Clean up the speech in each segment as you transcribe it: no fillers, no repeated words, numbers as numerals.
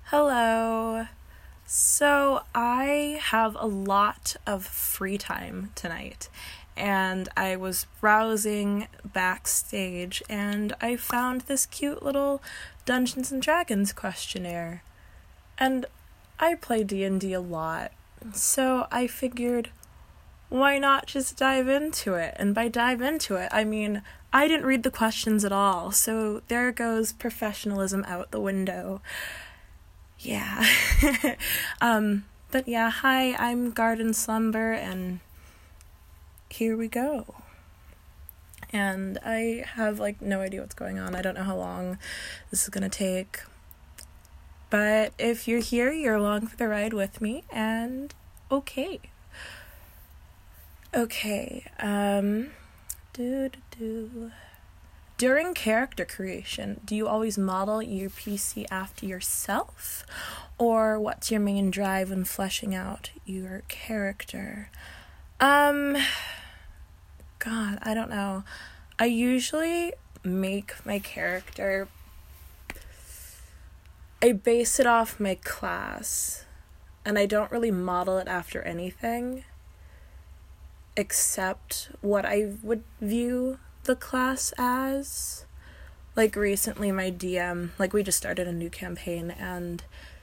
Hello. So I have a lot of free time tonight, and I was browsing backstage and I found this cute little Dungeons and Dragons questionnaire. And I play D&D a lot, so I figured why not just dive into it? And by dive into it, I mean I didn't read the questions at all, so there goes professionalism out the window. Yeah. But yeah, hi, I'm Garden Slumber, and here we go. And I have, no idea what's going on. I don't know how long this is gonna take. But if you're here, you're along for the ride with me, and okay. Okay, During character creation, do you always model your PC after yourself? Or what's your main drive in fleshing out your character? God, I don't know. I usually make my character, I base it off my class, and I don't really model it after anything except what I would view the class as. Recently my DM, we just started a new campaign, and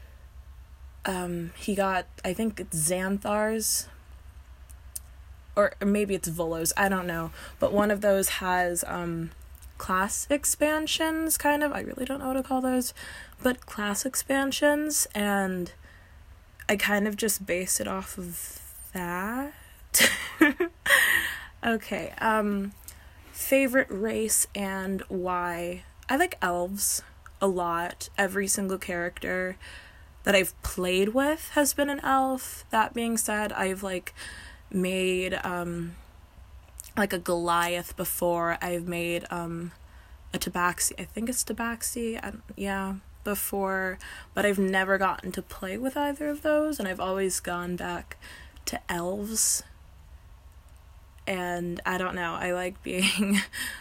he got, I think it's Xanthar's, or maybe it's Volos, I don't know, but one of those has class expansions, kind of. I really don't know what to call those, but class expansions, and I kind of just base it off of that. Okay, favorite race and why? I like elves a lot. Every single character that I've played with has been an elf. That being said, I've made a Goliath before. I've made a Tabaxi. I think it's Tabaxi. Before, but I've never gotten to play with either of those, and I've always gone back to elves. And I don't know, I like being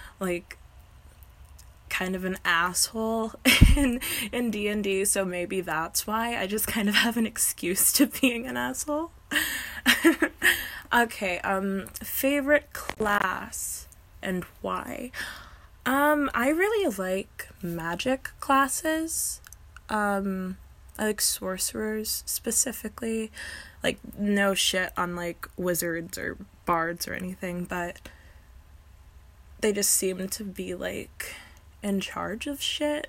kind of an asshole in D&D, so maybe that's why I just kind of have an excuse to being an asshole. Okay, favorite class and why? I really like magic classes. I like sorcerers specifically. No shit on wizards or bards or anything, but they just seem to be in charge of shit.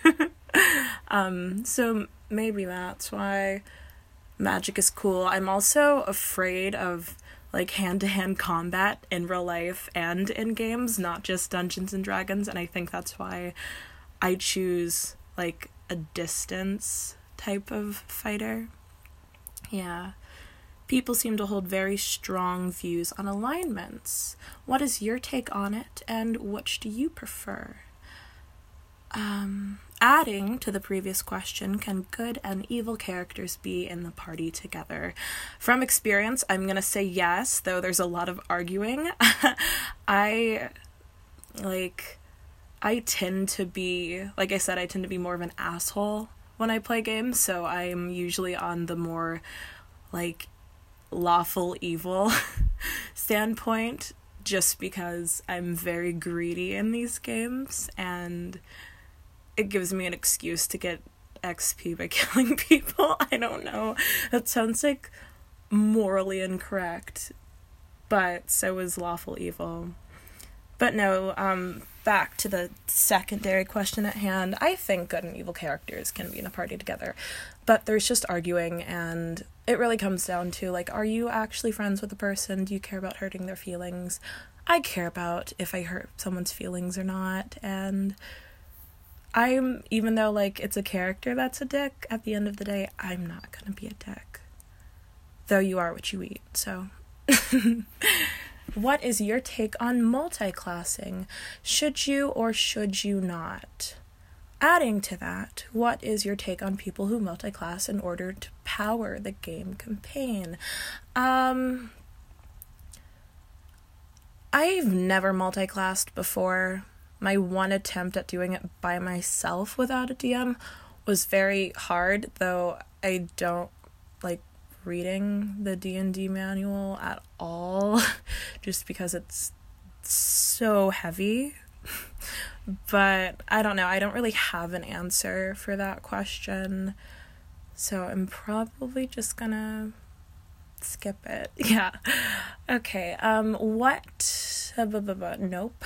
So maybe that's why magic is cool. I'm also afraid of hand-to-hand combat in real life and in games, not just Dungeons and Dragons, and I think that's why I choose a distance type of fighter. Yeah. People seem to hold very strong views on alignments. What is your take on it, and which do you prefer? Adding to the previous question, can good and evil characters be in the party together? From experience, I'm gonna say yes, though there's a lot of arguing. I tend to be, I said, I tend to be more of an asshole when I play games, so I'm usually on the more, lawful evil standpoint, just because I'm very greedy in these games, and it gives me an excuse to get XP by killing people. I don't know. That sounds morally incorrect, but so is lawful evil. But no, back to the secondary question at hand. I think good and evil characters can be in a party together, but there's just arguing, and it really comes down to, are you actually friends with the person? Do you care about hurting their feelings? I care about if I hurt someone's feelings or not, and even though, it's a character that's a dick, at the end of the day, I'm not gonna be a dick. Though you are what you eat, so... What is your take on multi-classing? Should you or should you not? Adding to that, what is your take on people who multi-class in order to power the game campaign? I've never multi-classed before. My one attempt at doing it by myself without a DM was very hard, though I don't like reading the D&D manual at all, just because it's so heavy. But I don't know, I don't really have an answer for that question, so I'm probably just gonna skip it. Yeah. Okay, nope.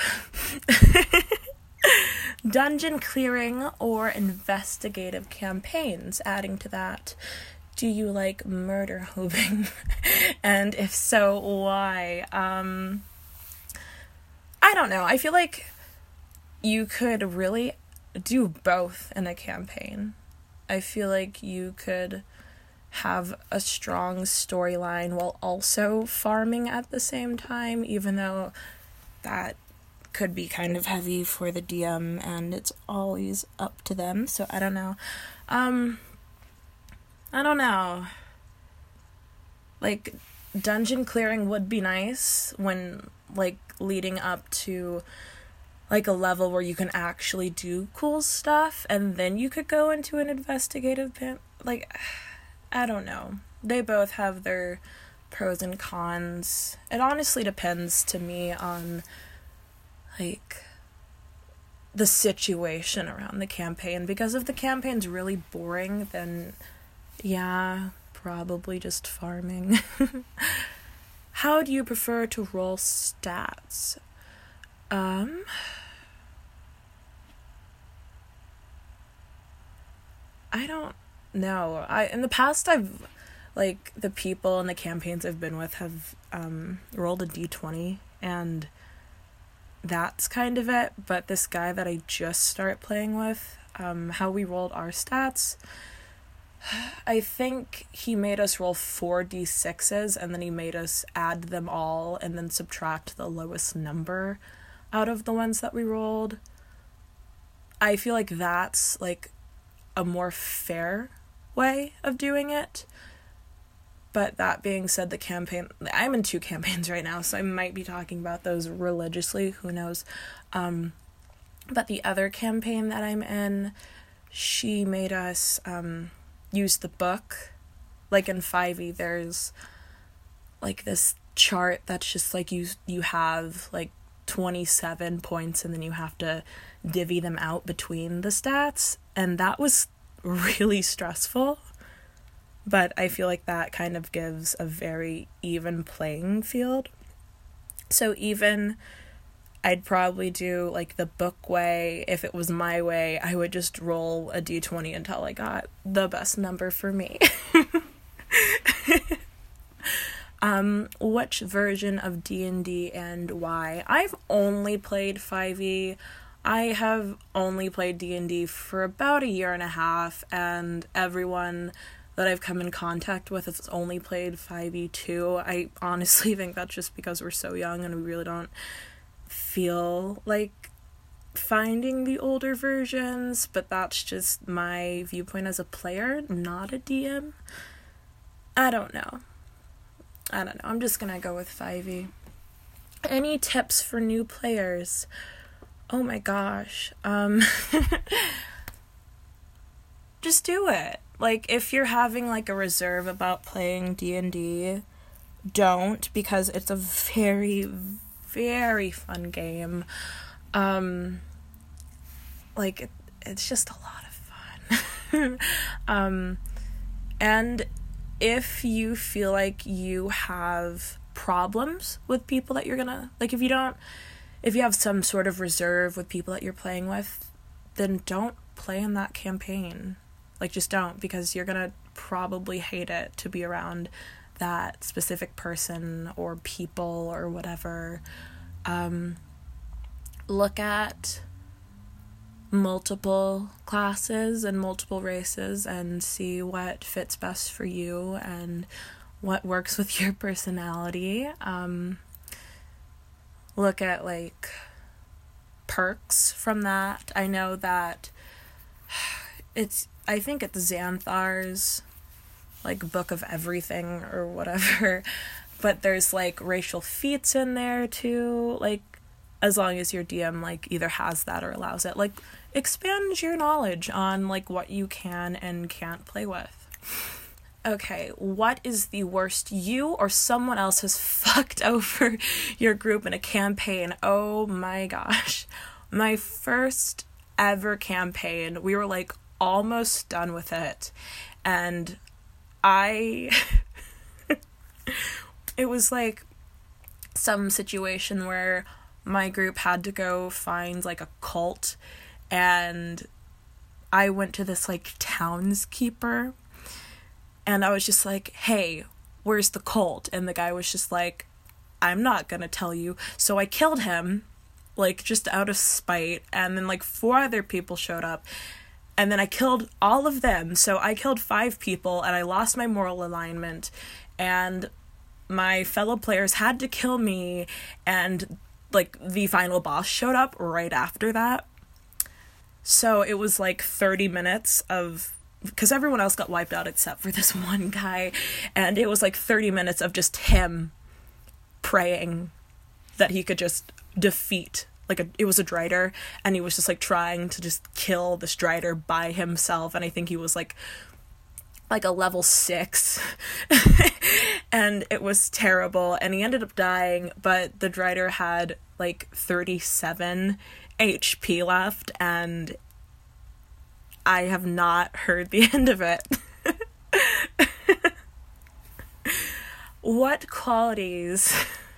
Dungeon clearing or investigative campaigns? Adding to that, do you like murder hobing? And if so, why? I don't know. I feel like you could really do both in a campaign. I feel like you could have a strong storyline while also farming at the same time, even though that could be kind of heavy for the DM and it's always up to them. So I don't know. I don't know. Like, dungeon clearing would be nice when, like, leading up to, like, a level where you can actually do cool stuff, and then you could go into an investigative like, I don't know. They both have their pros and cons. It honestly depends to me on, like, the situation around the campaign, because if the campaign's really boring, then yeah, probably just farming. How do you prefer to roll stats? I don't know. In the past, I've, like, the people in the campaigns I've been with have rolled a d20, and that's kind of it. But this guy that I just started playing with, how we rolled our stats, I think he made us roll 4d6s, and then he made us add them all and then subtract the lowest number out of the ones that we rolled. I feel like that's, like, a more fair way of doing it. But that being said, the campaign, I'm in 2 campaigns right now, so I might be talking about those religiously, who knows. But the other campaign that I'm in, she made us use the book. Like, in 5e, there's, like, this chart that's just, like, you have, like, 27 points, and then you have to divvy them out between the stats, and that was really stressful. But I feel like that kind of gives a very even playing field. So even I'd probably do, like, the book way. If it was my way, I would just roll a d20 until I got the best number for me. Which version of D&D and why? I've only played 5e. I have only played D&D for about a year and a half, and everyone that I've come in contact with has only played 5e too. I honestly think that's just because we're so young and we really don't feel like finding the older versions, but that's just my viewpoint as a player, not a DM. I don't know. I'm just gonna go with 5e. Any tips for new players? Oh my gosh. Just do it. Like, if you're having, like, a reserve about playing D&D, don't, because it's a very, very fun game. Like, it's just a lot of fun. And if you feel like you have problems with people that you're gonna, like, if you have some sort of reserve with people that you're playing with, then don't play in that campaign. Like, just don't, because you're gonna probably hate it to be around that specific person or people or whatever. Look at multiple classes and multiple races and see what fits best for you and what works with your personality. Look at, like, perks from that. I know that I think it's Xanthar's, like, book of everything or whatever, but there's, like, racial feats in there too. Like, as long as your DM, like, either has that or allows it. Like, expand your knowledge on, like, what you can and can't play with. Okay, what is the worst you or someone else has fucked over your group in a campaign? Oh my gosh. My first ever campaign, we were, like, almost done with it, and it was, like, some situation where my group had to go find, like, a cult, and I went to this, like, townskeeper, and I was just like, hey, where's the cult? And the guy was just like, I'm not gonna tell you. So I killed him, like, just out of spite, and then, like, 4 other people showed up, and then I killed all of them. So I killed 5 people, and I lost my moral alignment, and my fellow players had to kill me, and, like, the final boss showed up right after that. So it was, like, 30 minutes of, because everyone else got wiped out except for this one guy, and it was, like, 30 minutes of just him praying that he could just defeat, like, it was a Drider, and he was just, like, trying to just kill this Drider by himself, and I think he was, like a level 6, and it was terrible, and he ended up dying, but the Drider had, like, 37 HP left, and I have not heard the end of it. What are qualities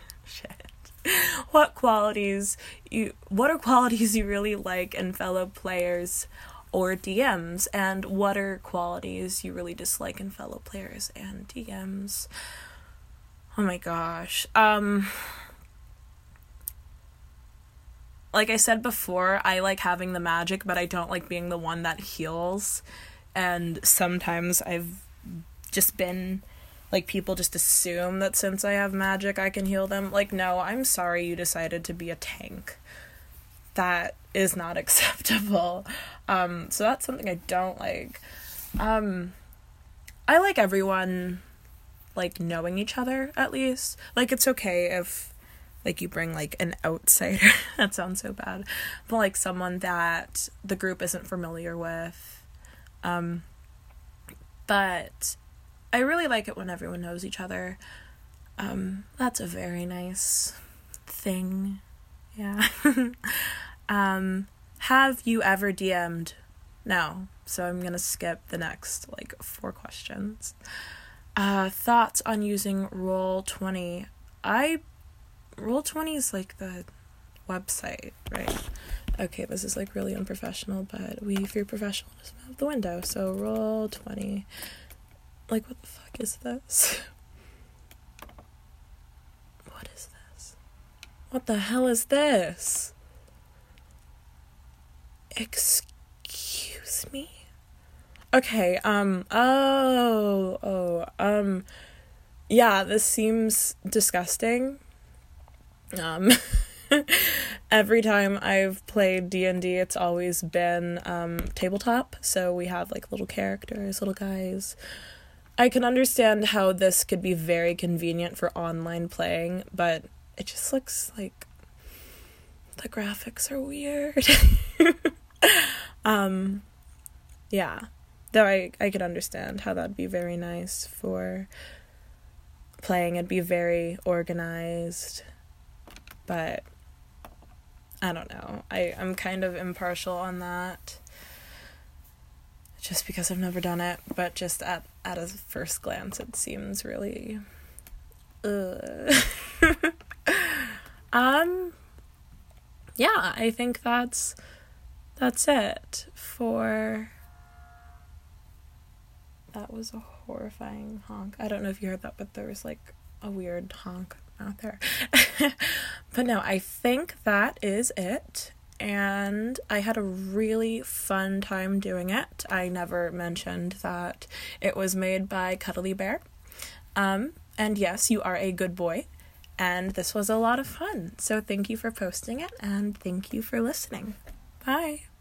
you really like in fellow players or DMs, and what are qualities you really dislike in fellow players and DMs? Oh my gosh. Like I said before, I like having the magic, but I don't like being the one that heals. And sometimes I've just been, like, people just assume that since I have magic, I can heal them. Like, no, I'm sorry you decided to be a tank. That is not acceptable. So that's something I don't like. I like everyone, like, knowing each other, at least. Like, it's okay if, like, you bring, like, an outsider. That sounds so bad. But, like, someone that the group isn't familiar with. But I really like it when everyone knows each other. That's a very nice thing. Yeah. Have you ever DM'd? No. So I'm gonna skip the next, like, 4 questions. Thoughts on using Roll20? Roll20 is, like, the website, right? Okay, this is, like, really unprofessional, but if you're professional, just move out the window. So Roll20. Like, what the fuck is this? What is this? What the hell is this? Excuse me? Okay, yeah, this seems disgusting. Every time I've played D&D, it's always been, tabletop, so we have, like, little characters, little guys. I can understand how this could be very convenient for online playing, but it just looks like the graphics are weird. Yeah, though I could understand how that'd be very nice for playing. It'd be very organized, but I don't know. I'm kind of impartial on that, just because I've never done it, but just at a first glance, it seems really, yeah, I think that's it for... That was a horrifying honk. I don't know if you heard that, but there was, like, a weird honk out there. But no, I think that is it. And I had a really fun time doing it. I never mentioned that it was made by Cuddly Bear. And yes, you are a good boy. And this was a lot of fun. So thank you for posting it, and thank you for listening. Bye.